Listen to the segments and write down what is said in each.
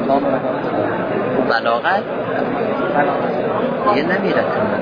بلاغت دیگه نمیره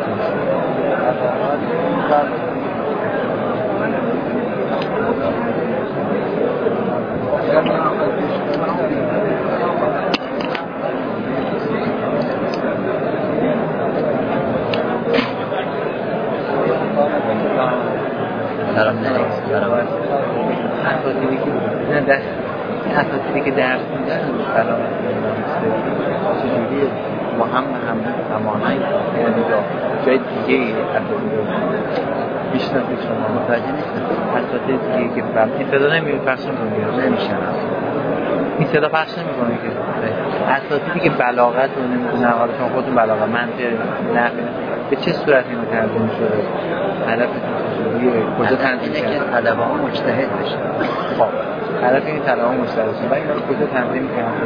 اساتیدی که درس میدن سلام چجوریه با هم هماهنگ جای دیگه میشناسید شما متوجه نیستم اساتید دیگه که این صدا نمیپخش میکنه نمیشن این صدا پخش نمیکنه که اساتیدی که بلاغت رو نمیدونن حالا شما خودتون بلاغت منطق نحوه به چه صورت اینو ترجمه شده هدفتون چجوریه کجا تنظیم که طلبه ها مجتهد بشن خب هدف این طلبه ها مجتهد بشن و اینا رو کجا تنظیم کرده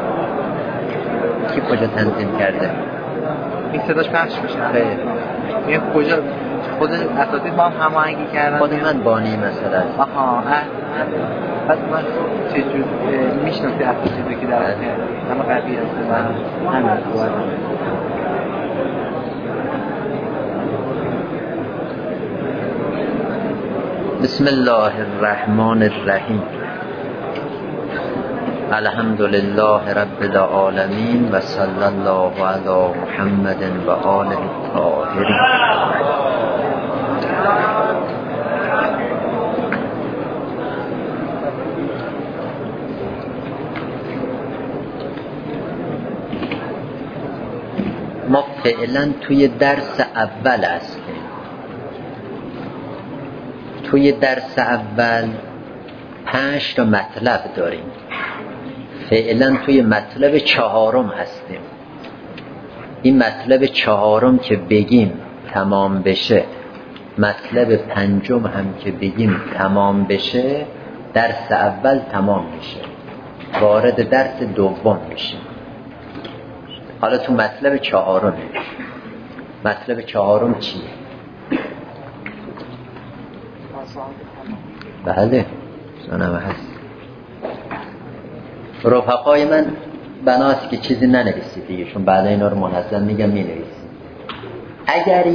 کی کجا تنظیم کرده این صداش پخش میشه این کجا خود اساتید با هم هماهنگی کردن خود من بانی مثلا آها بعد من چجور میشناسی اساتیدی که در همه قبیه هستن همین باید بسم الله الرحمن الرحیم الحمد لله رب العالمین و صلی الله علی محمد و آله الطاهرین. ما فعلا توی درس اول هستیم. توی درس اول 5 تا مطلب داریم. فعلا توی مطلب 4 هستیم. این مطلب 4 که بگیم تمام بشه، مطلب 5 هم که بگیم تمام بشه، درس اول تمام میشه، وارد درس دوم میشه. حالا تو مطلب 4 مطلب 4 چیه؟ بله سنمه هست. رفقای من بناست که چیزی ننویسید دیگه، چون بعد اینا رو منظم میگم مینویسید. اگر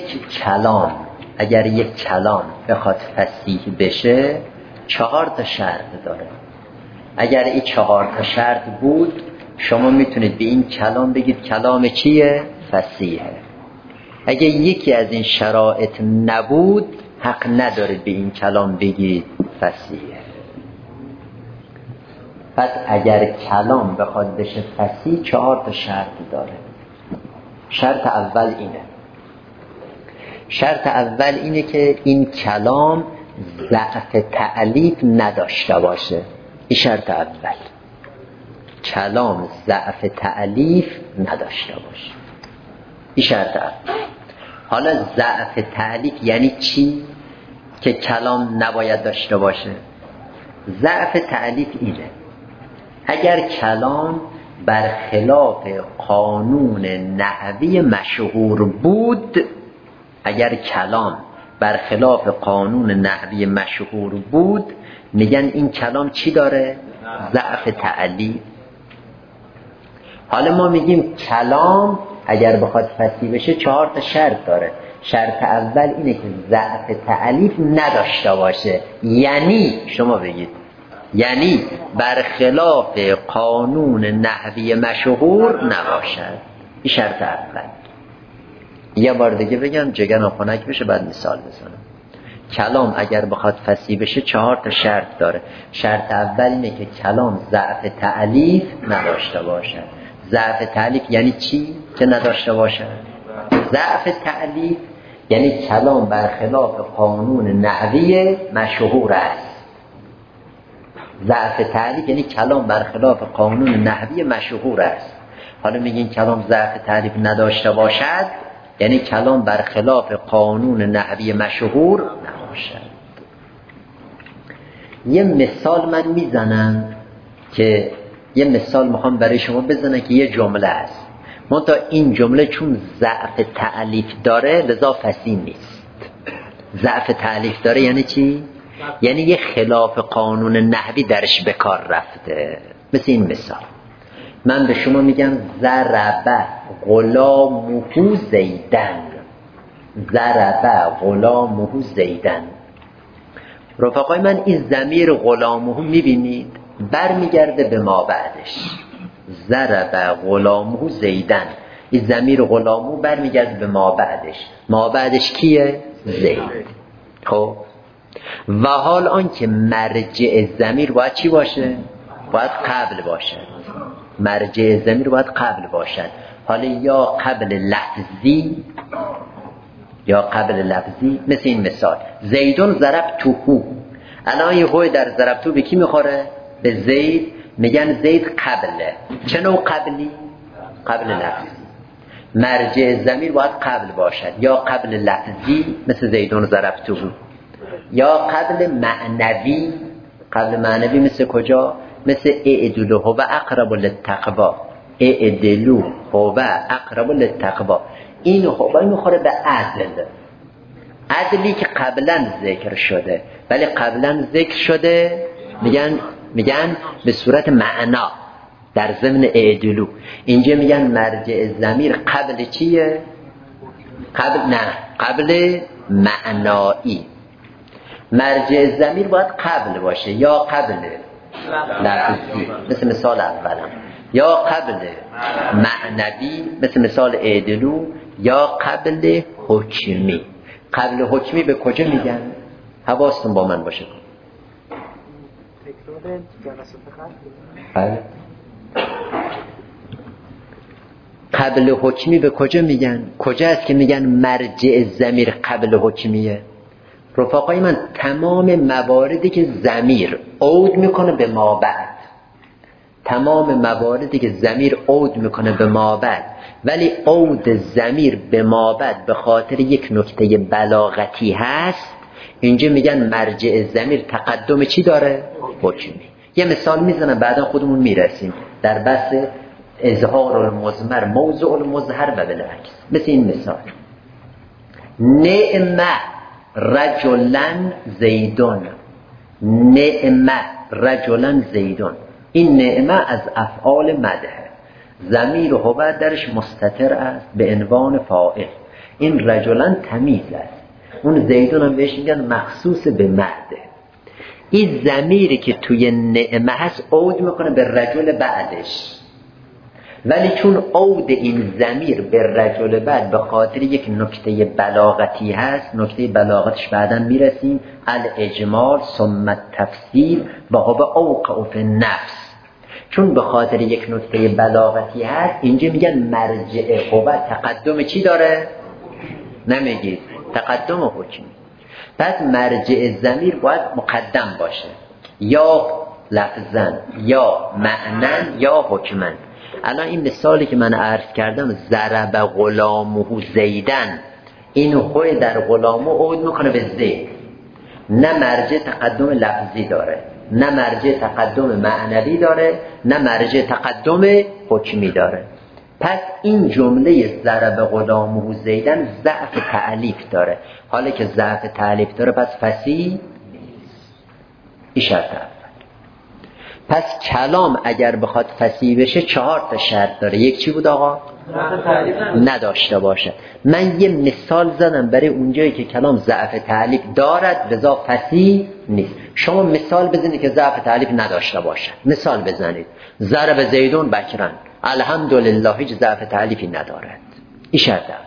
یک کلام بخواد فصیح بشه 4 تا شرط داره. اگر این 4 تا شرط بود شما میتونید به این کلام بگید کلام چیه؟ فصیحه. اگر یکی از این شرایط نبود حق ندارید به این کلام بگید فصیحه. پس اگر کلام بخواد بشه فصیح 4 تا شرط داره. شرط اول اینه که این کلام ضعف تألیف نداشته باشه. این شرط اول، کلام ضعف تألیف نداشته باشه. این شرط اول. حالا ضعف تألیف یعنی چی که کلام نباید داشته باشه؟ ضعف تألیف اینه اگر کلام برخلاف قانون نحوی مشهور بود، میگن این کلام چی داره؟ ضعف تألیف. حالا ما میگیم کلام اگر بخواد فصیح بشه 4 تا شرط داره. شرط اول اینه که ضعف تألیف نداشته باشه. یعنی شما بگید یعنی برخلاف قانون نحوی مشهور نباشد. این شرط اول. یه بار دیگه بگم جگرم خنک بشه بعد مثال بزنم. کلام اگر بخواد فصیح بشه 4 تا شرط داره. شرط اول اینه که کلام ضعف تألیف نداشته باشد. ضعف تألیف یعنی چی که نداشته باشد؟ ضعف تألیف یعنی کلام برخلاف قانون نحوی مشهور است. ضعف تألیف یعنی کلام برخلاف قانون نحوی مشهور است. حالا میگین کلام ضعف تألیف نداشته باشد یعنی کلام برخلاف قانون نحوی مشهور نباشد. یه مثال من میزنم که یه مثال میخوام برای شما بزنم که یه جمله است. منتها این جمله چون ضعف تألیف داره لذا فصیح نیست. ضعف تألیف داره یعنی چی؟ یعنی یه خلاف قانون نحوی درش به کار رفته. مثل این مثال من به شما میگم ضرب غلامه زیدن، ضرب غلامه زیدن. رفقای من این ضمیر غلامه میبینید برمیگرده به ما بعدش. ضرب غلامه زیدن، این ضمیر غلامه برمیگرده به ما بعدش. ما بعدش کیه؟ زید. خب و حال آنکه مرجع ضمیر باید چی باشه؟ باید قبل باشد. مرجع ضمیر باید قبل باشد. حالا یا قبل لفظی یا قبل لفظی. مثل این مثال زیدون ضربتهو، الان یه هوی در ضربتهو به کی میخوره؟ به زید. میگن زید قبله. چه نوع قبلی؟ قبل لفظی. مرجع ضمیر باید قبل باشد، یا قبل لفظی مثل زیدون ضربتهو، یا قبل معنوی. قبل معنوی مثل کجا؟ مثل اعدلو هو اقرب للتقوی. اعدلو هو اقرب للتقوی. این هو میخوره به عدل، عدلی که قبلا ذکر شده، ولی قبلا ذکر شده میگن به صورت معنا در ضمن اعدلو. اینجا میگن مرجع ضمیر قبل چیه؟ قبل معنایی. مرجع ضمیر باید قبل باشه، یا قبل لفظی مثل مثال اولم، یا قبل معنوی مثل مثال اعدلو، یا قبل حکمی. قبل حکمی به کجا میگن؟ حواستون با من باشه. قبل حکمی به کجا میگن؟ کجا است که میگن مرجع ضمیر قبل حکمیه؟ رفقای من تمام مواردی که ضمیر عود میکنه به ما بعد، تمام مواردی که ضمیر عود میکنه به ما بعد، ولی عود ضمیر به ما بعد به خاطر یک نکته بلاغتی هست، اینجا میگن مرجع ضمیر تقدم چی داره؟ حکمی. یه مثال میزنم بعدا خودمون میرسیم در بحث اظهار المضمر موضع المظهر و بالعکس. مثل این مثال نعمه رجلن زیدون، نعمه رجلن زیدون. این نعمه از افعال مدح، ضمیر هو درش مستتر است به عنوان فاعل. این رجلن تمیز است، اون زیدون هم بهش میگن مخصوص به مده. این ضمیری که توی نعمه هست عود میکنه به رجل بعدش، ولی چون عود این ضمیر به رجل بعد به خاطر یک نکته بلاغتی هست، نکته بلاغتش بعداً میرسیم، الاجمال ثم التفصیل و هو اوقع فی النفس. چون به خاطر یک نکته بلاغتی هست، اینجا میگن مرجع هو تقدم چی داره؟ نمیگید تقدم حکمی. پس مرجع ضمیر باید مقدم باشه، یا لفظاً یا معناً یا حکماً. الان این مثالی که من عرض کردم ضرب غلامه زیدن، این هوی در غلامه عود میکنه به زید، نه مرجع تقدم لفظی داره، نه مرجع تقدم معنوی داره، نه مرجع تقدم حکمی داره. پس این جمله ضرب غلامه زیدن ضعف تعلیف داره. حالا که ضعف تعلیف داره پس فصیح نیست. این شرط اول. پس کلام اگر بخواد فصیح بشه 4 تا شرط داره. یک چی بود آقا؟ نداشته باشه. من یه مثال زدم برای اونجایی که کلام ضعف تعلیف دارد لذا فصیح نیست. شما مثال بزنید که ضعف تعلیف نداشته باشه. مثال بزنید ضرب زیدون بکرن، الحمدلله هیچ ضعف تعلیفی ندارد. این شرط اول.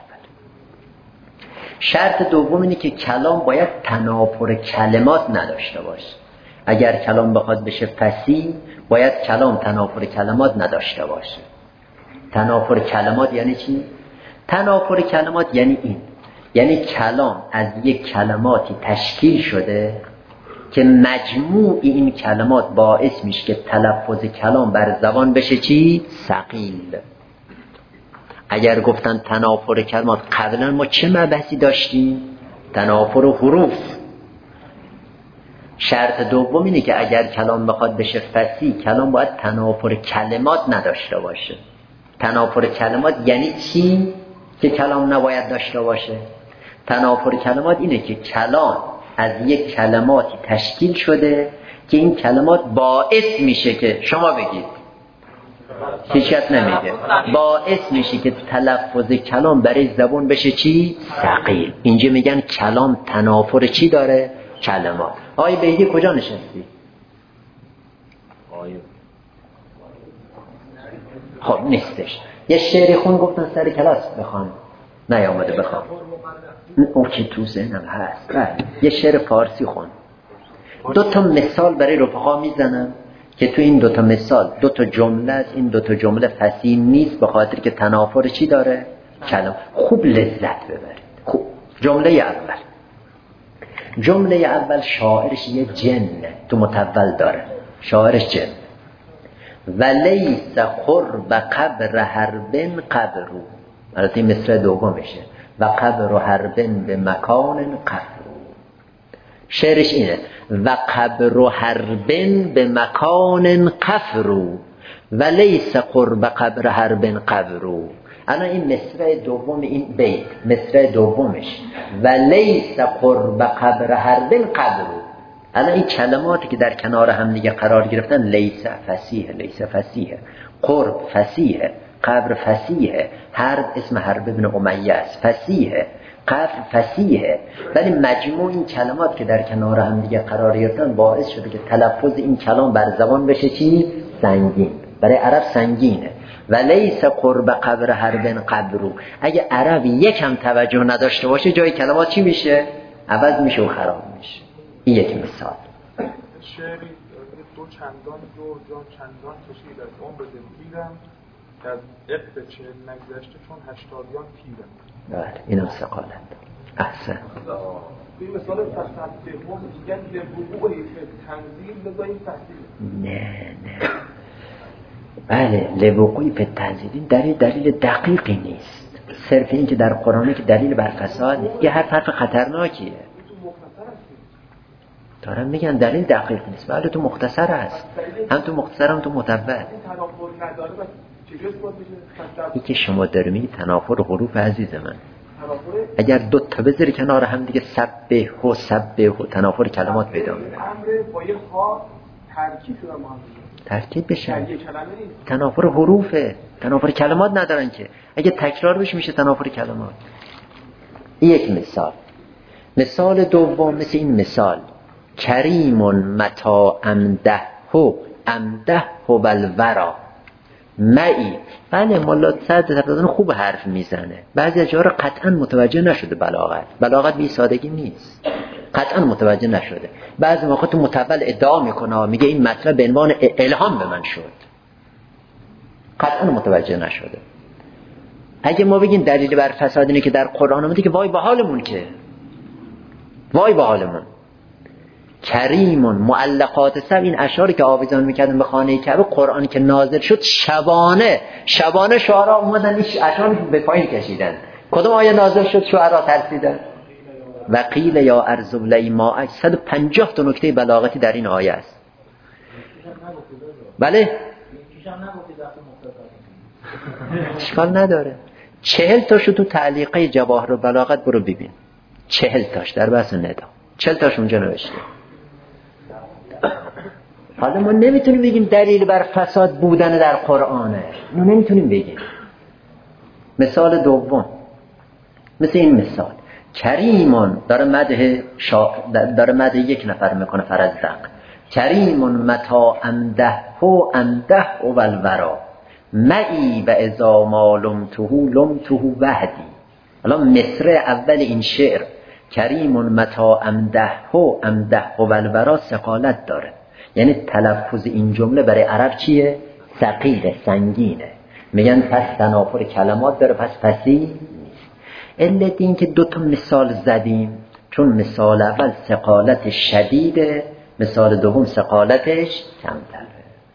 شرط دوم اینه که کلام باید تنافر کلمات نداشته باشه. اگر کلام بخواد بشه فصیح باید کلام تنافر کلمات نداشته باشه. تنافر کلمات یعنی چی؟ تنافر کلمات یعنی این، یعنی کلام از یک کلماتی تشکیل شده که مجموع این کلمات باعث میشه که تلفظ کلام بر زبان بشه چی؟ ثقیل. اگر گفتن تنافر کلمات، قبلا ما چه مبحثی داشتیم؟ تنافر حروف. شرط دوم اینه که اگر کلام بخواد بشه فصیح، کلام باید تنافر کلمات نداشته باشه. تنافر کلمات یعنی چی که کلام نباید داشته باشه؟ تنافر کلمات اینه که کلام از یک کلماتی تشکیل شده که این کلمات باعث میشه که شما بگید هیچکس نمیده. باعث میشه که تلفظ کلام برای زبان بشه چی؟ ثقیل. اینجا میگن کلام تنافر چی داره؟ کلمات. آقای بهدی کجا نشستی؟ خب نیستش. یه شعری خون گفتن سر کلاس بخوان، نیامده بخوان. او که تو ذهنم هست. یه شعر فارسی خون. 2 مثال برای رفقا میزنم که تو این 2 مثال 2 جمله است. این 2 جمله فصیح نیست به خاطر که تنافر چی داره؟ کلام. خوب لذت ببرید. خوب. جمله اول شاعرش یه جنه تو متول داره. شاعرش جن. ولیس قرب قبر حرب قبرو. البته این مصرع دومشه. و قبر حرب به مکان قبرو. شعرش اینه و قبر حرب به مکان قفرو ولیس قرب قبر حرب قبرو. الان این مصرع دوم این بیت مصرع دومش ولیس قرب قبر حرب قبرو. الان این کلماتی که در کنار هم دیگه قرار گرفتن لیس فسیحه، قرب فسیحه، قبر فسیحه، حرب اسم حرب ابن امیه است فسیحه، قبر فسیحه. ولی مجموع این کلمات که در کنار هم دیگه قرار گرفتن باعث شده که تلفظ این کلام بر زبان بشه چی؟ سنگین. برای عرب سنگینه. ولیس قرب قبر حرب قبرو. اگه عرب یکم توجه نداشته باشه جای کلمات چی میشه؟ عوض میشه و خراب میشه. این یک مثال. شعری دو چندان دور جان چندان کشید از عمر دلگیرم که از عقد 40 نگذشته چون 80 پیرم. بله اینم ثقالت. احسن. این مثال فصل دوم میگن لوقوع تنزیل بذاریم تحصیل. نه بله لوقوع به تنزیل دلیل دقیقی نیست. صرف این که در قرآنه که دلیل بر فساد نیست. یه حرف خطرناکیه. دارم میگن دلیل دقیق نیست. بله تو مختصر هست. هم تو مختصر هم تو متول. این که شما داره میگی تنافر حروف عزیز من. اگر 2 تا بذاری کنار هم دیگه سبح و تنافر کلمات پیدا میکنه. ترکیب بشه. تنافر حروفه. تنافر کلمات ندارن که. اگه تکرار بشه میشه تنافر کلمات. این یک مثال. مثال دوم مثل این مثال کریم متا امده والورا معی. بله مولا صدر خوب حرف میزنه. بعضی از جاها رو قطعا متوجه نشده. بلاغت بی سادگی نیست. قطعا متوجه نشده. بعضی موقع تو متول ادعا میکنه میگه این مطلب به عنوان الهام به من شد. قطعا متوجه نشده. اگه ما بگیم دلیل بر فساد اینه که در قرآن اومده که وای به حالمون که وای به حالمون. کریمون معلقات سب این اشعاری که آویزان میکردن به خانه کعبه قرآنی که نازل شد شبانه شعرا اومدن این اشعار به پایین کشیدن. کدوم آیه نازل شد شعرا ترسیدن؟ و قیل یا ارض ابلعی ماءک. 150 تا نکته بلاغتی در این آیه است. بله اشکال نداره. 40 تاشو تو تعلیقه جواهر و بلاغت برو ببین. 40 تاش در بحث ندا 40 تاش اونجا نوشته. حالا ما نمیتونیم بگیم دلیل بر فساد بودن در قرآنه. اینو نمیتونیم بگیم. مثال دوم مثل این مثال کریمون داره مدح یک نفر میکنه فرزدق. کریمون متا امده والورا معی و اذا ما لمته وحدی. حالا مصرع اول این شعر کریمون متا امده والورا ثقالت داره. یعنی تلفظ این جمله برای عرب چیه؟ ثقیله، سنگینه. میگن پس تنافر کلمات داره پس فصیح نیست. علت این که 2 تا مثال زدیم چون مثال اول ثقالت شدیده، مثال دوم ثقالتش کمتره.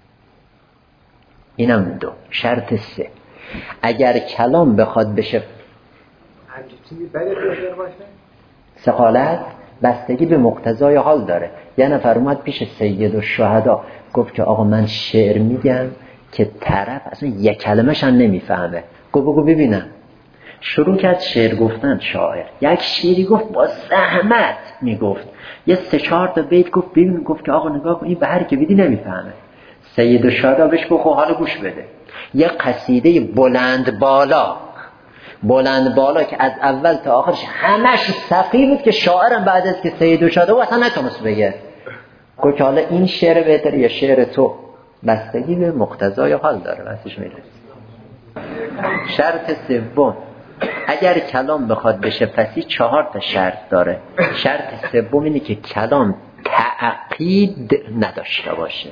اینم 2. شرط 3 اگر کلام بخواد بشه ثقالت بستگی به مقتضای حال داره. یه نفر اومد پیش سید الشهدا گفت که آقا من شعر میگم که طرف اصلا یک کلمه‌ش هم نمیفهمه. بگو ببینم. شروع کرد شعر گفتن. شاعر یک شعری گفت با زحمت میگفت. یه 3-4 تا بیت گفت ببین. گفت که آقا نگاه کن این به هر کی بدی نمیفهمه. سید الشهدا بهش گفت حالا گوش بده، یه قصیده بلند بالا که از اول تا آخرش همش صفی بود که شاعرم بعد از که سید الشهدا اصلا نتونست بگه. گفت حالا این شعر بهتره یا شعر تو؟ بستگی به مقتضای حال داره. بسش میرسه. شرط سوم، اگر کلام بخواد بشه فصیح 4 تا شرط داره. شرط سوم اینه که کلام تعقید نداشته باشه.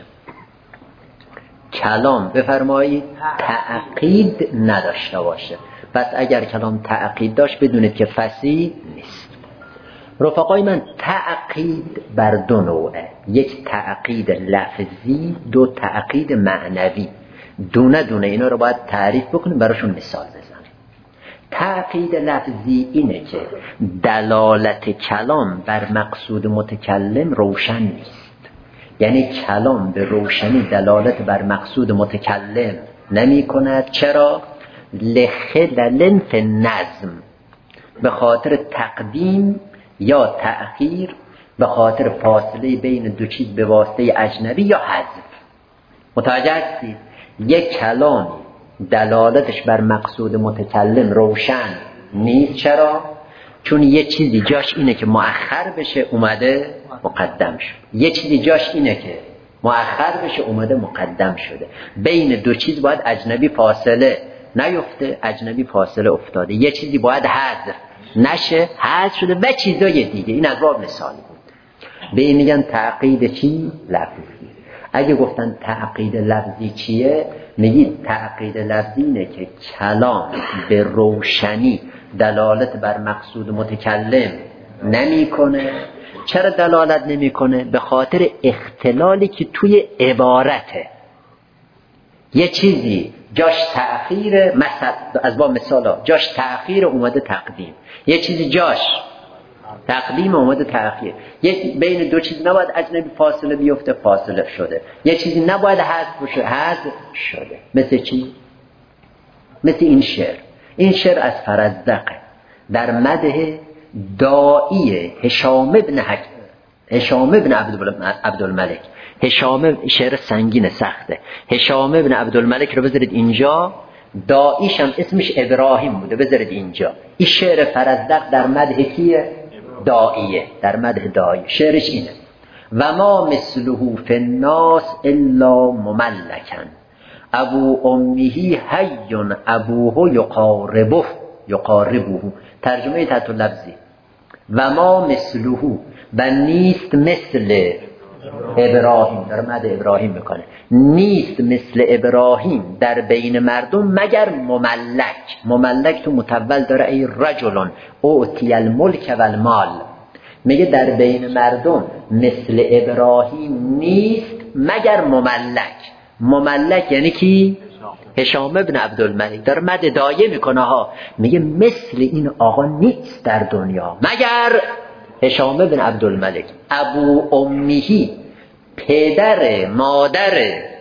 کلام بفرمایید تعقید نداشته باشه. پس اگر کلام تعقید داشت بدونید که فصیح نیست. رفقای من، تعقید بر 2 نوعه، یک تعقید لفظی، 2 تعقید معنوی. دونه دونه اینا رو باید تعریف بکنیم، براشون مثال بزنیم. تعقید لفظی اینه که دلالت کلام بر مقصود متکلم روشن نیست. یعنی کلام به روشنی دلالت بر مقصود متکلم نمی کند. چرا؟ لخلل فی النظم، به خاطر تقدیم یا تأخیر، به خاطر فاصله بین 2 چیز به واسطه اجنبی یا حذف. متوجه هستید؟ یک کلامی دلالتش بر مقصود متکلم روشن نیست. چرا؟ چون یه چیزی جاش اینه که مؤخر بشه اومده مقدم شد، یه چیزی جاش اینه که مؤخر بشه اومده مقدم شده. بین 2 چیز باید اجنبی فاصله نیفته، اجنبی فاصله افتاده. یه چیزی باید حذف نشه، حذف شده و چیزای دیگه. این از باب مثالی بود. به این میگن تعقید چی؟ لفظی. اگه گفتن تعقید لفظی چیه؟ میگید تعقید لفظی اینه که کلام به روشنی دلالت بر مقصود متکلم نمیکنه. چرا دلالت نمیکنه؟ به خاطر اختلالی که توی عبارته. یه چیزی جاش تأخیر، مثلا از با مثالا جاش تأخیر اومده تقدیم، یه چیزی جاش تقدیم اومده تأخیر. بین 2 چیز نباید اجنبی فاصله بیفته، فاصله شده. یه چیزی نباید حذف بشه، حذف شده. مثل چی؟ مثل این شعر. این شعر از فرزدق در مدح داعی هشام ابن عبدالملک. هشام، شعر سنگین سخته. هشام ابن عبدالملک رو بذارید اینجا، داعیش هم اسمش ابراهیم بوده، بذارید اینجا. این شعر فرزدق در مدح کیه؟ داعیه، در مدح داعی. شعرش اینه: و ما مثله فی الناس الا مملکن ابو امیه حی ابوه یقاربه. ترجمه تحت لفظی: و ما مثله، و نیست مثل ابراهیم، در مدح ابراهیم میکنه، نیست مثل ابراهیم در بین مردم مگر مملک تو متول داره، ای رجلون اوتی الملک و المال. میگه در بین مردم مثل ابراهیم نیست مگر مملک یعنی کی؟ هشام ابن عبدالملک. داره مدح دایه میکنه ها، میگه مثل این آقا نیست در دنیا مگر هشام ابن عبدالملک. ابو امیهی، پدر مادر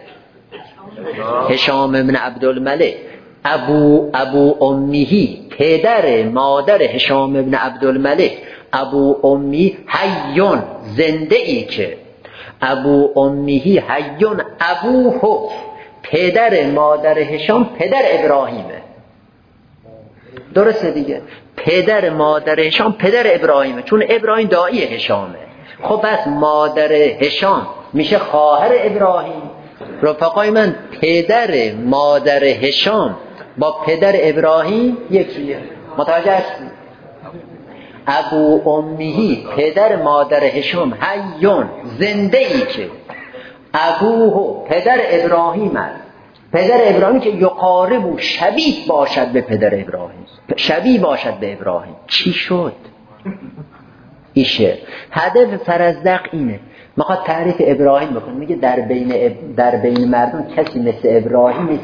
هشام ابن عبدالملک. ابو امیهی، پدر مادر هشام ابن عبدالملک. ابو امی حیون، زنده ای که. ابو امیهی حیون ابوه، پدر مادر هشام پدر ابراهیمه. درسته دیگه؟ پدر مادر هشام پدر ابراهیمه، چون ابراهیم داعی هشامه. خب بس مادر هشام میشه خواهر ابراهیم. رفقای من، پدر مادر هشام با پدر ابراهیم یکیه. متوجه هستید؟ ابو امیهی، پدر مادر هشام، حیون، زنده ای که. ابوه، پدر ابراهیم است. پدر ابراهیم که یقاربو، شبیه باشد به پدر ابراهیم، شبیه باشد به ابراهیم. چی شد؟ ایشه هدف فرزدق اینه، میخواد تعریف ابراهیم بکنه. میگه در بین مردم کسی مثل ابراهیم نیست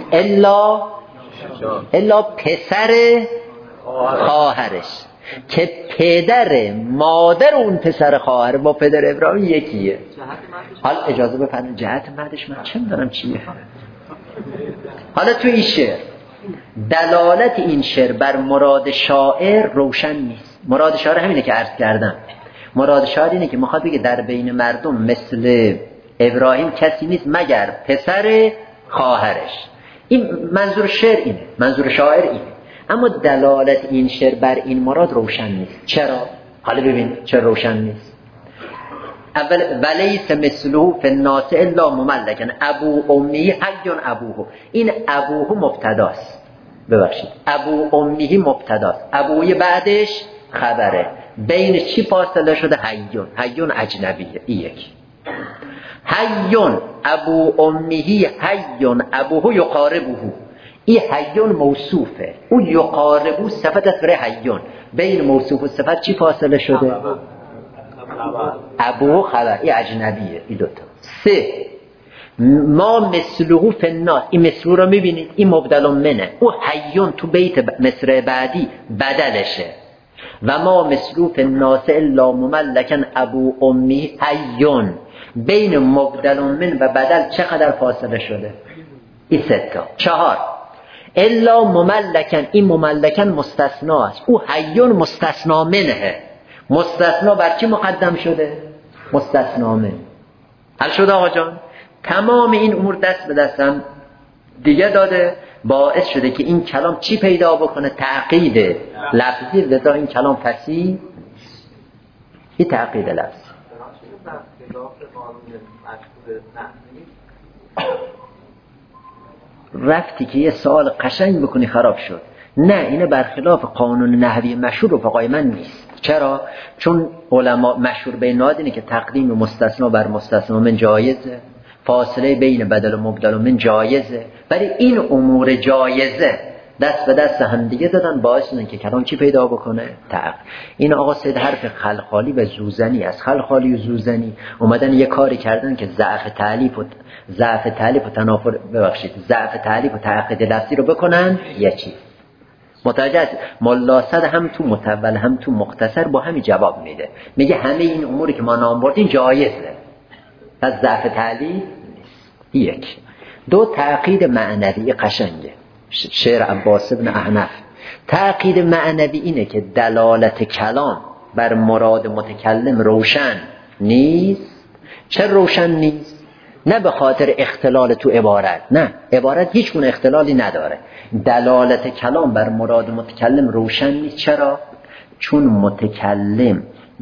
الا پسر خواهرش، که پدر مادر اون پسر خواهر با پدر ابراهیم یکیه. حالا اجازه بفرمایید جهت مدش من چه میدونم چیه. حالا تو این شعر دلالت این شعر بر مراد شاعر روشن نیست. مراد شاعر همینه که عرض کردم. مراد شاعر اینه که میخواد بگه در بین مردم مثل ابراهیم کسی نیست مگر پسر خواهرش. این منظور شعر اینه، منظور شاعر اینه، اما دلالت این شعر بر این مراد روشن نیست. چرا؟ حالا ببین چرا روشن نیست. اول ولیس مثله فی الناس الا مملکن ابو امی حی ابوه. این ابوه مبتداست، ببخشید ابو امی مبتداست، ابوی بعدش خبره، بین چی فاصله شده؟ حیون. حیون اجنبیه. این یک حیون ابو امیه حیون ابوه یقاربه. این حیون موصوفه، او یقاربه صفت است برای حیون. بین موصوف و صفت چی فاصله شده؟ ابو خبر. این اجنبیه. این دوتا. سه ما مثله فی الناس. این مثله رو میبینید، این مبدل منه، او حیون تو بیت مصرع بعدی بدلشه. و ما مثله فی الناس الا مملکن ابو امی حیون. بین مبدل من و بدل چقدر فاصله شده؟ این سه تا. چهار الا مملکن. این مملکن مستثنا است، او حیون مستثنا منه. مستثنا بر چی مقدم شده؟ مستثنا من. حل شد آقا جان؟ تمام این امور دست به دستم دیگه داده، باعث شده که این کلام چی پیدا بکنه؟ تعقید لفظی. لذا این کلام فصیح، این تعقید لفظی. رفتی که یه سوال قشنگ بکنی خراب شد. نه، اینه برخلاف قانون نحوی مشهور رفقای من نیست. چرا؟ چون علما مشهور بین اینه که تقدیم مستثنا بر مستثنا من جایزه، فاصله بین بدل و مبدل من جایزه، ولی این امور جایزه دست به دست هم دیگه دادن، باعث شدن که کلام چی پیدا بکنه؟ تعقل. این آقا سید حرف خلخالی و زوزنی است. خلخالی و زوزنی اومدن یه کاری کردن که ضعف تعلیف و تنافر، ببخشید ضعف تعلیف و تعقید لفظی رو بکنن یه چیز. متوجه است؟ ملا صد هم تو متول هم تو مختصر با همین جواب میده، میگه همه این اموری که ما نام بردیم جایزه، پس ضعف تعلیف نیست. یک. دو، تعقید معنوی قشنگه. شعر عباس بن احنف. تعقید معنوی اینه که دلالت کلام بر مراد متکلم روشن نیست. چه روشن نیست؟ نه به خاطر اختلال تو عبارت، نه، عبارت هیچ گونه اختلالی نداره. دلالت کلام بر مراد متکلم روشن نیست. چرا؟ چون متکلم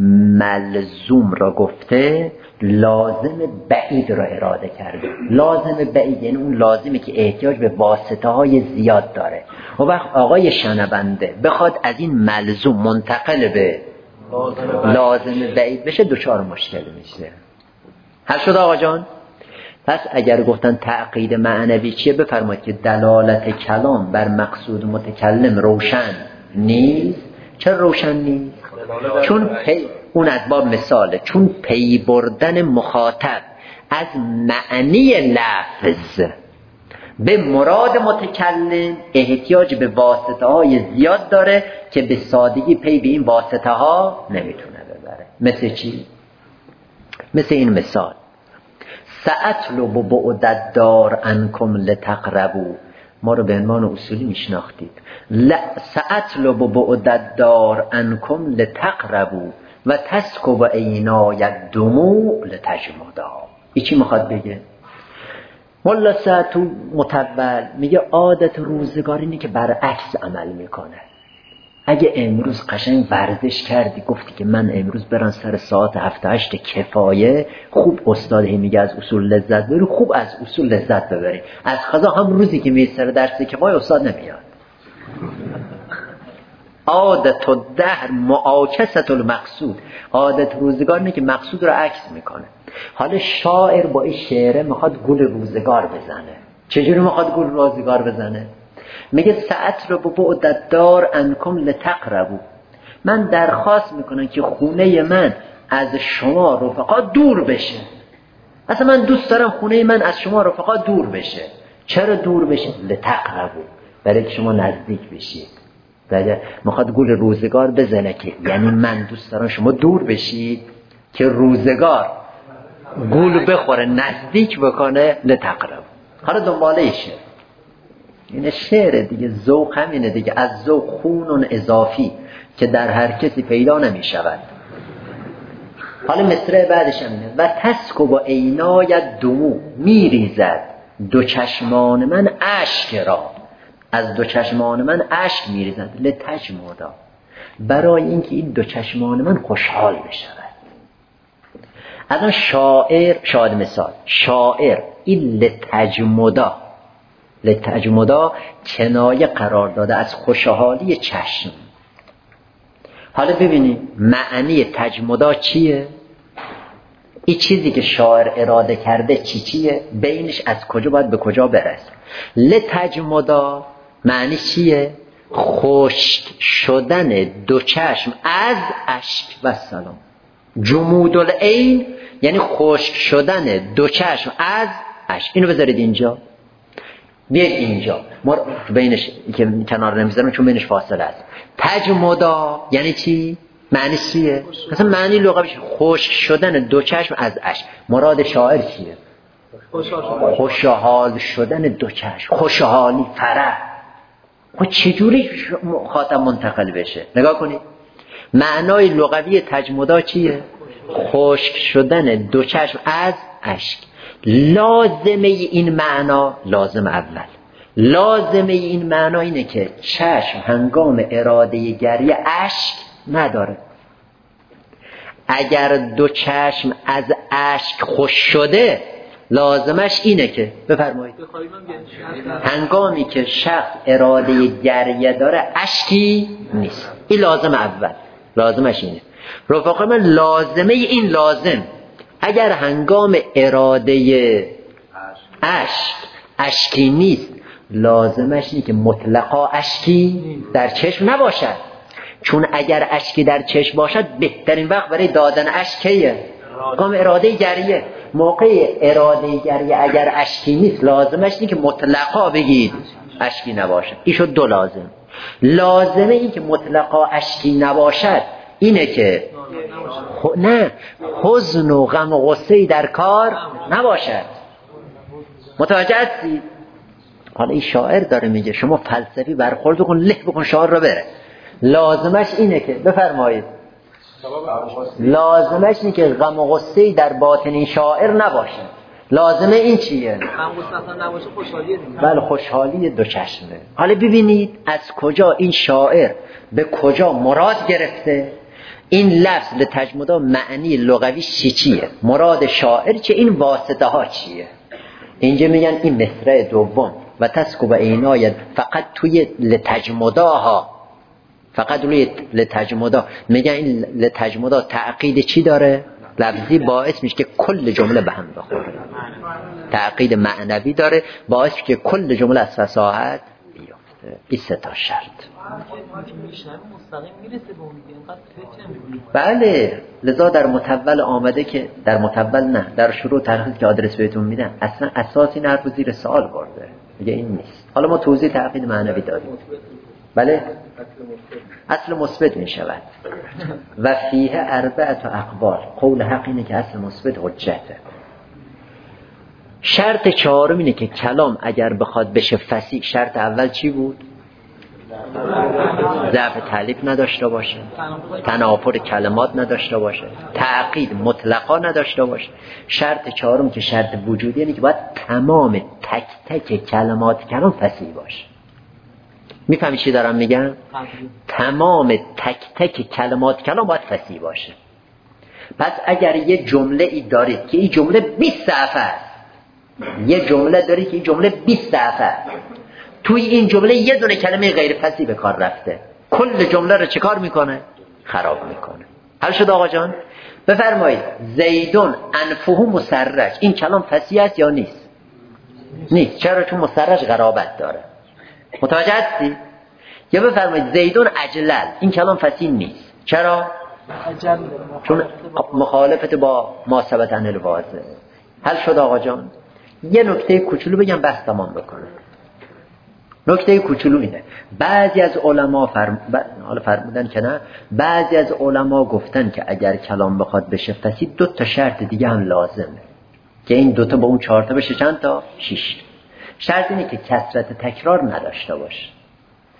ملزوم را گفته، لازم بعید را اراده کرده. لازم بعید یعنی اون لازمی که احتیاج به واسطه های زیاد داره. و وقت آقای شنونده بخواد از این ملزوم منتقل به لازم بعید بشه، دچار مشکل میشه. حل شد آقا جان؟ پس اگر گفتن تعقید معنوی چیه، بفرمایید که دلالت کلام بر مقصود متکلم روشن نیست. چرا روشن نیست؟ چون اون از باب مثاله، چون پی بردن مخاطب از معنی لفظ به مراد متکلم احتیاج به واسطه های زیاد داره که به سادگی پی به این واسطه ها نمیتونه ببره. مثل چی؟ مثل این مثال: سأطلب بعد الدار عنکم لتقربوا. ما رو به عنوان اصولی میشناختید. سأطلب بعد الدار عنکم لتقربوا و تسکب عینای الدموع لتجمدا. این چی میخواد بگه؟ ملا سعد تو متول میگه عادت روزگار اینه که برعکس عمل میکنه. اگه امروز قشنگ ورزش کردی، گفتی که من امروز برم سر ساعت 7-8 کفایه، خوب استاد میگه از اصول لذت ببری، خوب از اصول لذت ببری. از قضا هم روزی که میری سر درس کفایه استاد نمیاد. عادت الدهر معاکست المقصود. عادت روزگار اینه که مقصود رو عکس میکنه. حالا شاعر با این شعره میخواد گل روزگار بزنه. چجوری میخواد گل روزگار بزنه؟ میگه سأطلب بعد الدار عنکم لتقربوا. من درخواست میکنم که خونه من از شما رفقا دور بشه. اصلا من دوست دارم خونه من از شما رفقا دور بشه. چرا دور بشه؟ لتقربوا، برای که شما نزدیک بشید. میخواد گل روزگار بزنه که یعنی من دوست دارم شما دور بشید که روزگار گل بخوره، نزدیک بکنه. لتقربوا. حالا دنبالهشه این شعر دیگه، ذوق همینه دیگه. از ذوق خونون اضافی که در هر کسی پیدا نمی شود. حالا مصرع بعدش هم میاد و تسکب عینایت دموع، میریزد دو چشمان من اشک را، از دو چشمان من اشک میریزد لتجمدا، برای اینکه این دو چشمان من خوشحال بشود. الان شاعر مثال شاعر این لتجمدا کنایه قرار داده از خوشحالی چشم. حالا ببینید معنی تجمدا چیه؟ این چیزی که شاعر اراده کرده چیه؟ بینش از کجا باید به کجا برسه. لتجمدا معنی چیه؟ خشک شدن دو چشم از اشک و سلام. جمود العین یعنی خشک شدن دو چشم از اشک. اینو بذارید اینجا، بیاید اینجا، بینش که کنار نمیذارم چون بینش فاصله است. تجمدا یعنی چی؟ معنی چیه؟ مثلا معنی لغویش خشک شدن دو چشم از اشک. مراد شاعر چیه؟ خوشحال شدن دو چشم، خوشحالی، فرح. خب چجوری مخاطب منتقل بشه؟ نگاه کنید معنای لغوی تجمدا چیه؟ خشک شدن دو چشم از اشک. لازمه این معنا، لازم اول لازمه این معنا اینه که چشم هنگام اراده گریه اشک نداره. اگر دو چشم از اشک خوش شده لازمش اینه که بفرمایید هنگامی که شخص اراده گریه داره اشکی نیست. این لازم اول، لازمش اینه. رفقا من لازمه این لازم اگر هنگام اراده اشکی نیست لازمش اینه که مطلقا اشکی در چشم نباشد. چون اگر اشکی در چشم باشد بهترین وقت برای دادن اشکیه هنگام اراده گریه. موقع اراده گریه اگر اشکی نیست لازمش اینه که مطلقا بگید اشکی نباشد. این شد دو لازم. لازمه این که مطلقا اشکی نباشد اینه که نه حزن و غم و غصه در کار نباشد. متوجه هستی؟ حالا این شاعر داره میگه شما فلسفی برخورد بکن، له بکن شاعر رو بره. لازمش اینه که بفرمایید لازمش اینه که غم و غصه در باطن این شاعر نباشه. لازمه این چیه؟ غم و غصه نباشه خوشحالیه دیگه. بله خوشحالی دو چشمه. حالا ببینید از کجا این شاعر به کجا مراد گرفته. این لفظ لتجمدا معنی لغویش چیه؟ مراد شاعر چه؟ این واسطه ها چیه؟ اینجا میگن این مصرع دوم و تسکب عینایت فقط توی لتجمداها، فقط روی لتجمدا میگن این لتجمدا تعقید چی داره؟ لفظی باعث میشه که کل جمله به هم بخوره. تعقید معنوی داره باعث میشه که کل جمله از فصاحت بیفته. این سه تا شرط. بله لذا در متول آمده که در متول نه در شروع تلخیص که آدرس بهتون میدن اصلا اساس این حرف زیر سوال برده میگه این نیست. حالا ما توضیح تعقید معنوی داریم. بله اصل مثبت می شود و فیه اربعه اقوال. قول حق اینه که اصل مثبت حجته. شرط چهارم اینه که کلام اگر بخواد بشه فصیح شرط اول چی بود؟ ضعف تالیف نداشته باشه، تنافر کلمات نداشته باشه، تعقید مطلقا نداشته باشه. شرط چهارم که شرط وجودی اینه که باید تمام تک تک کلمات کلام فصیح باشه. میفهمی چی دارم میگم؟ تمام تک تک کلمات کلام باید فصیح باشه. پس اگر یه جمله ای دارید که این جمله 20 صفحه است، یه جمله دارید که این جمله 20 صفحه است، توی این جمله یه دونه کلمه غیر فصیح به کار رفته، کل جمله رو چه کار میکنه؟ خراب میکنه. حل شد آقا جان؟ بفرمایید زیدون انفه مسرج، این کلام فصیح است یا نیست؟ نیست. چرا؟ چون مسرج غرابت داره. متوجه هستی؟ یا بفرمایید زیدون اجلل، این کلام فصیح نیست. چرا؟ چون مخالفت با ما ثبت عن الواضح. حل شد آقا جان؟ یه نکته کوچولو بگم بحث تمام بکنه. نکته کوچولو اینه بعضی از علما فرمودن که نه، بعضی از علما گفتن که اگر کلام بخواد بشه فصیح 2 تا شرط دیگه هم لازمه که این 2 تا با اون 4 تا بشه چند تا؟ 6. شرط اینه که کثرت تکرار نداشته باشه.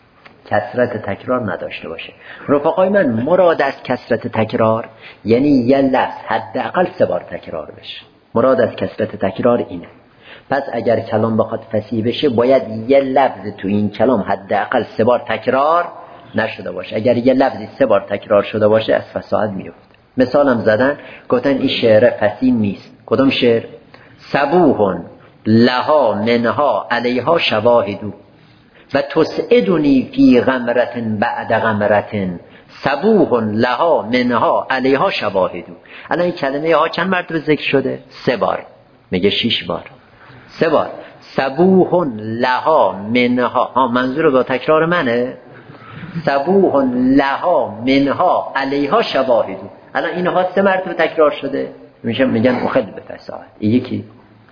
کثرت تکرار نداشته باشه. رفقای من، مراد از کثرت تکرار یعنی یه لفظ حداقل 3 بار تکرار بشه. مراد از کثرت تکرار اینه. پس اگر کلام بخواد فصیح بشه باید یه لفظ تو این کلام حداقل 3 بار تکرار نشده باشه. اگر یه لفظی 3 بار تکرار شده باشه از فصاحت میفته. مثالم زدن، گفتن این شعر فصیح نیست. کدوم شعر؟ صبوح لها منها علیها شواهدو و تسعدنی فی غمرة بعد غمرة صبوح لها منها علیها شواهدو. الان این کلمه ها چند مرتبه ذکر شده؟ 3 بار. میگه 6 بار. 3 بار. صبوح لها منها، منظور با تکرار منه. صبوح لها منها علیها شواهدو. الان اینها 3 مرتبه تکرار شده، میگن مخل به فصاحت. یکی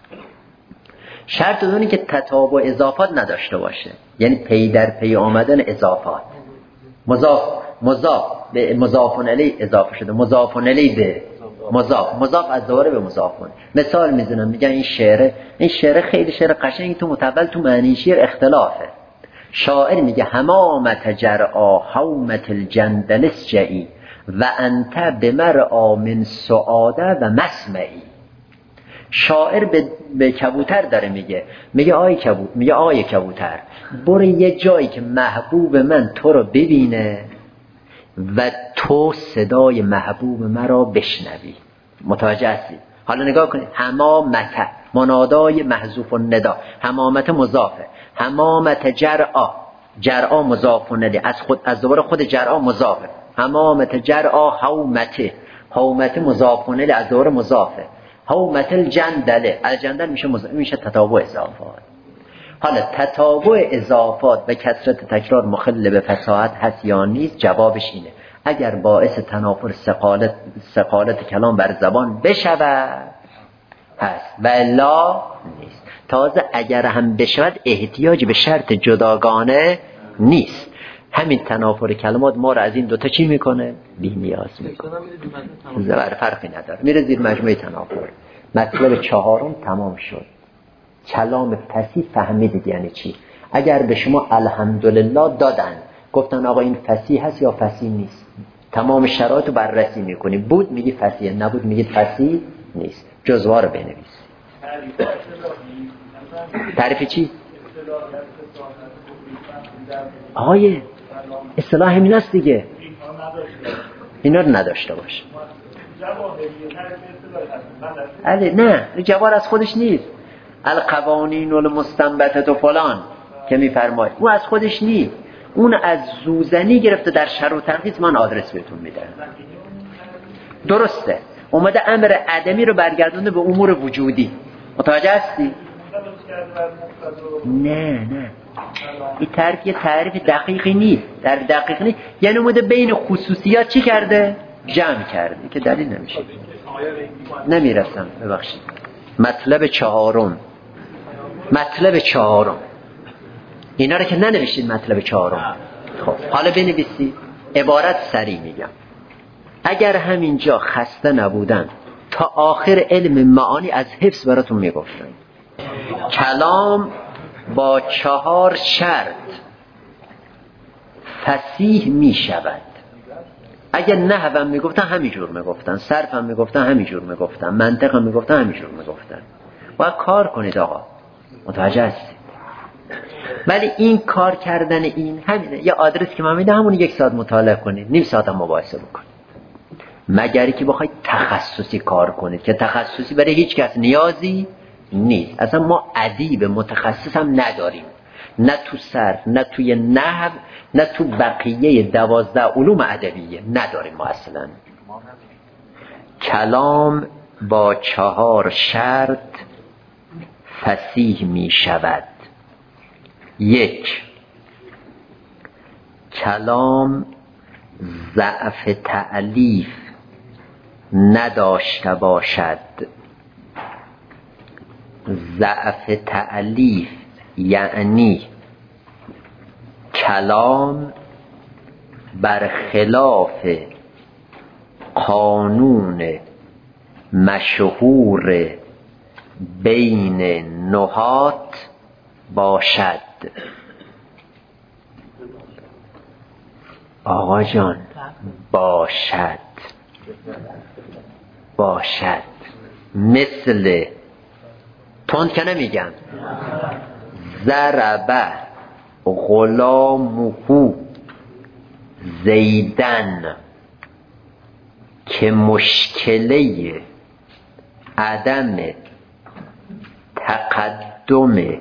شرط اونی که تتابع اضافات نداشته باشه، یعنی پی در پی آمدن اضافات. مضاف به مضاف الیه اضافه شده، مضاف الیه به مضاف از دوباره به مضافون. مثال میزنم، میگن این شعر خیلی شعر قشنگی، تو متول تو معنی شعر اختلافه. شاعر میگه همامت جرعا حومت الجندل اسجعی و انت بمرعا من سعاده و مسمعی. شاعر به کبوتر داره میگه آی کبوتر برو یه جایی که محبوب من تو رو ببینه و تو صدای محبوب مرا بشنوی. متوجه هستی؟ حالا نگاه کنید، همامت منادای محذوف الندا، همامت مضافه، همامت جرعا مضاف الیه، از دوباره خود جرعا مضافه، همامت جرعا حومت مضاف الیه، از دوباره مضافه، حومت الجندله، الجندل میشه تتابع اضافات. حالا تتابع اضافات و کثرت تکرار مخل به فصاحت هست یا نیست؟ جوابش اینه، اگر باعث تنافر ثقالت کلام بر زبان بشود هست و الا نیست. تازه اگر هم بشود احتیاج به شرط جداگانه نیست. همین تنافر کلمات ما را از این دوتا چی میکنه؟ بی نیاز میکنه. فرقی نداره، میره زیر مجموعه تنافر. مطلب 4 تمام شد. کلام فصیح فهمیدید یعنی چی؟ اگر به شما الحمدلله دادن، گفتن آقا این فصیح هست یا فصیح نیست، تمام شرایط رو بررسی میکنی، بود میگی فصیح، نبود میگید فصیح نیست. جزوه رو بنویس. تعریف چی؟ آقای اصطلاح همین است دیگه، اینا رو نداشته باشه. نه جوار از خودش نیست. القوانین المستنبطه و فلان که میفرماید او از خودش نیست، اون از زوزنی گرفته. در شرح و تلخیص من آدرس بهتون میدم. درسته، اومده امر عدمی رو برگردونده به امور وجودی. متوجه هستی؟ نه این تعریف دقیقی نیست. در دقیق نیست یعنی اومده بین خصوصیات چی کرده؟ جمع کرده که دلیل نمیشه. نمیرسم، ببخشید. مطلب 4 اینا رو که ننوشتید. مطلب 4 خب حالا بنویسید. عبارت سریع میگم. اگر همینجا خسته نبودن تا آخر علم معانی از حفظ براتون میگفتن. کلام با 4 شرط فصیح میشود. اگر نحوم میگفتن همینجور میگفتن، صرفم میگفتن همینجور میگفتن، منطقم میگفتن همینجور میگفتن. باید کار کنید آقا، متوجه هستید؟ ولی این کار کردن این همینه. یه آدرس که من میدم همون 1 ساعت مطالعه کنید، نیم ساعت هم مباحثه بکنید. مگری که بخواید تخصصی کار کنید که تخصصی برای هیچ کس نیازی نیست. اصلا ما ادیب متخصص هم نداریم، نه تو صرف، نه توی نحو، نه تو بقیه 12 علوم ادبیه نداریم ما اصلا. کلام با 4 شرط فصیح می شود. 1. کلام ضعف تألیف نداشته باشد. ضعف تألیف یعنی کلام برخلاف قانون مشهور بین نحات باشد. آقا جان باشد مثل تند که نمیگم ضرب غلامه زیدن که مشکله عدم تقدم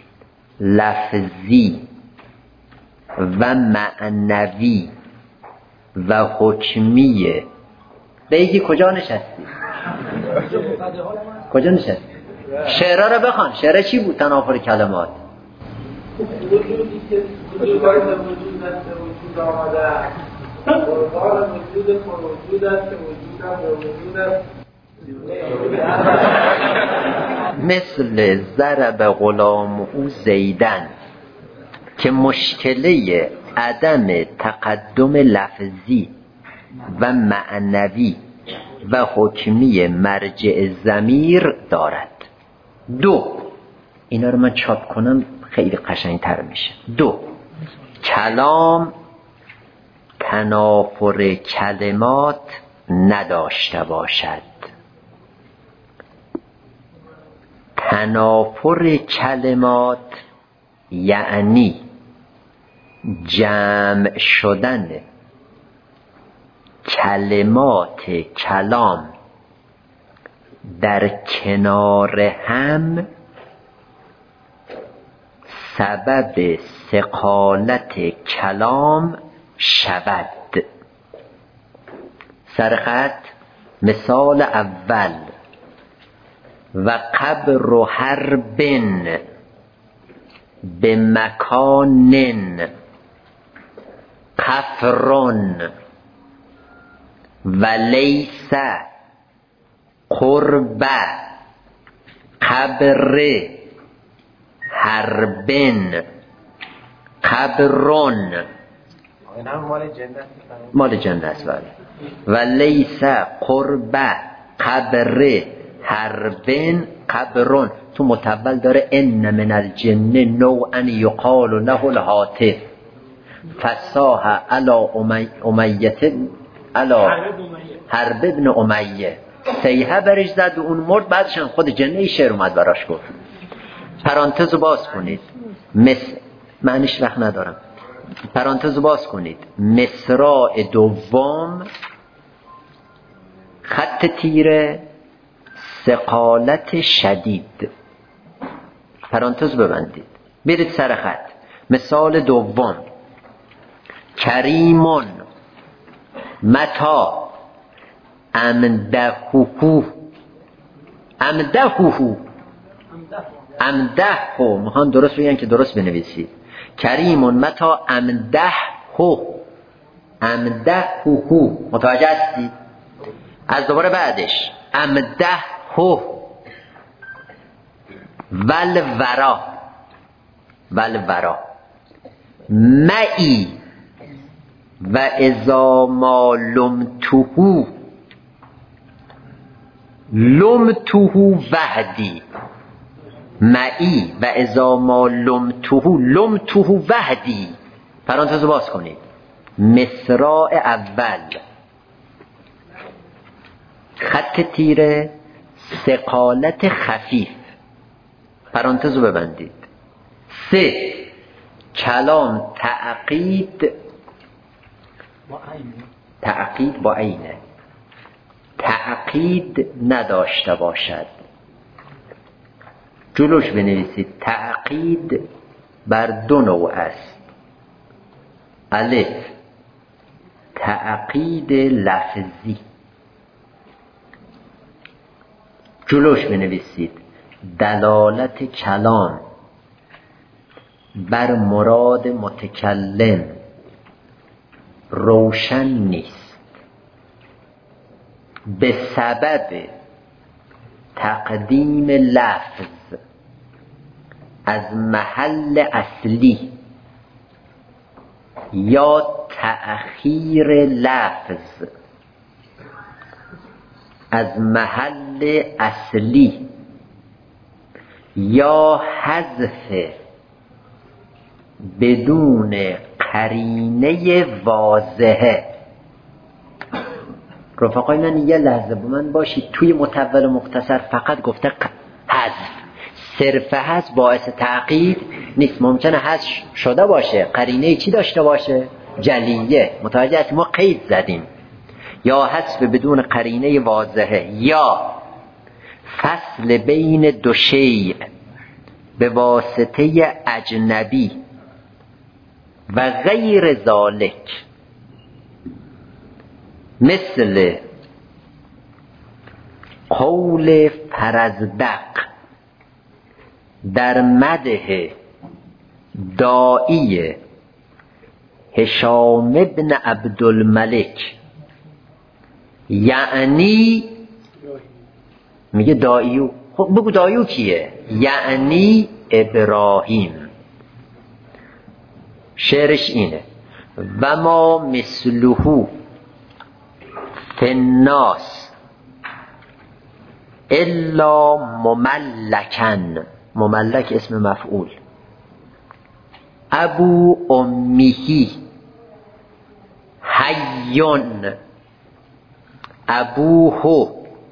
لفظی و معنوی و حکمی بگی کجا نشستی؟ کجا نشستی؟ شعرها رو بخوان. شعر چی بود؟ تنافر کلمات. وجودی که وجود است وجود آمده است قربان وجود وجود است که وجودم به وجود است مثل ضرب غلام او زیدن که مشکله عدم تقدم لفظی و معنوی و حکمی مرجع ضمیر دارد. 2 اینا رو من چاپ کنم خیلی قشنگتر میشه. 2 کلام تنافر کلمات نداشته باشد. تنافر کلمات یعنی جمع شدن کلمات کلام در کنار هم سبب ثقالت کلام شود. سرخط مثال اول و قبر حرب به مکان قفرون و لیس قرب قبر حربن قبرون مال جنت است و لیس قرب قبر حربن قبرون. تو متول داره ان من الجن نوعا یقال له الهاتف فصاح علی امیه علی حرب ابن امیه سیحه برش زد و اون مرد. بعدش خود جنه شعر اومد براش گفت. پرانتز باز کنید معنیش وقت ندارم. پرانتز باز کنید. مصرع دوم خط تیره ثقالت شدید. پرانتز ببندید برید سر خط. مثال دوم کریمون متا امدهو میخوان درست بگن که درست بنویسید. کریمون متا امدهو متوجه هستی؟ از دوباره بعدش امدهو ولورا معی و اذا ما لمتهو وحدی. معی و اذا ما لمتهو وحدی. پرانتز باز کنید. مصرع اول خط تیره ثقالت خفیف. پرانتز ببندید. 3 کلام تعقید با عینه تعقید نداشته باشد. جلوش بنویسید. تعقید بر 2 نوع است. الف تعقید لفظی. جلوش بنویسید دلالت کلام بر مراد متکلم روشن نیست به سبب تقدیم لفظ از محل اصلی یا تأخیر لفظ از محل اصلی یا حذف بدون قرینه واضحه. رفقای من یه لحظه با من باشید، توی مطول مختصر فقط گفته حذف، صرف حذف باعث تعقید نیست. ممکنه حذف شده باشه، قرینه چی داشته باشه؟ جلیه. متوجه هستیم؟ ما قید زدیم یا حذف بدون قرینه واضحه یا فصل بین دو شیء به واسطه اجنبی و غیر ذالک، مثل قول فرزدق در مدح داعی هشام بن عبدالملک، یعنی میگه داعیو، خب بگو داعیو کیه؟ یعنی ابراهیم. شعرش اینه: و ما مثلهو فی الناس الا مملکن، مملک اسم مفعول، ابو امیهی حیون ابوه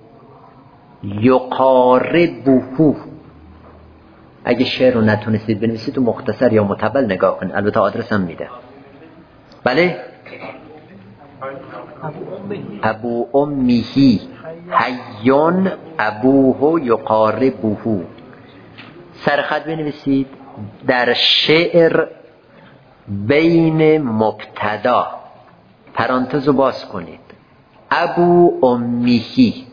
یقاربه. اگه شعر رو نتونستید بنویسید تو مختصر یا مطول نگاه کنید، البته آدرس هم میده. بله، ابو امیهی حیون ابوه یقاربه. سرخط بنویسید در شعر بین مبتدا پرانتز رو باز کنید، ابو امیهی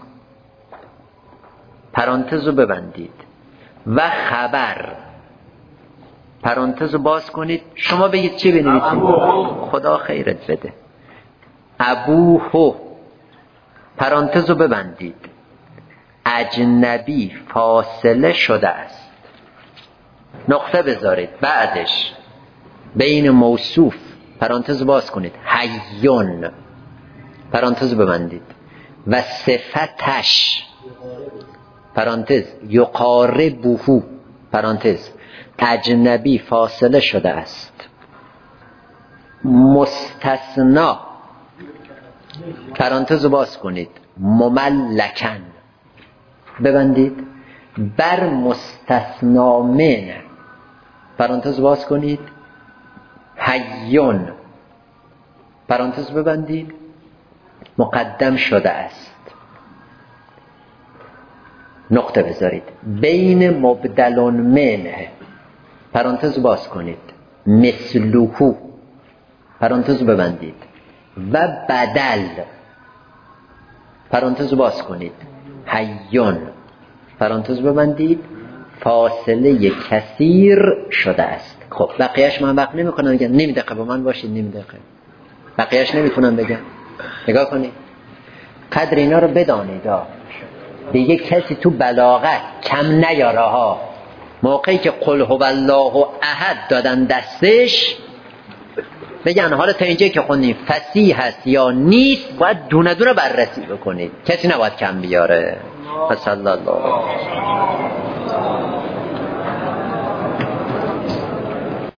پرانتز رو ببندید و خبر پرانتز رو باز کنید. شما بگید چی بنویسید؟ خدا خیرت بده. ابوه پرانتز رو ببندید، اجنبی فاصله شده است، نقطه بذارید، بعدش بین موصوف پرانتز باز کنید، حیون پرانتز ببندید و صفتش پرانتز یقاربه پرانتز اجنبی فاصله شده است، مستثنا پرانتز باز کنید، مملکن ببندید، بر مستثنا من پرانتز باز کنید، حیون پرانتز ببندید، مقدم شده است، نقطه بذارید، بین مبدل منه پرانتز باز کنید، مثلهو پرانتز ببندید و بدل پرانتز باز کنید، حیون پرانتز ببندید، فاصله کثیر شده است. خب بقیهش من وقت نمی کنم بگم، نیم دقیقه با من باشید، نیم دقیقه بقیهش نمی کنم بگم. نگاه کنید، قدر اینا رو بدانید دیگه کسی تو بلاغت کم نیاره ها. موقعی که قل هو الله احد دادن دستش، بگن حالا تا اینجا که خوندیم فصیح هست یا نیست، باید دونه دونه بررسی بکنید، کسی نباید کم بیاره. صلی الله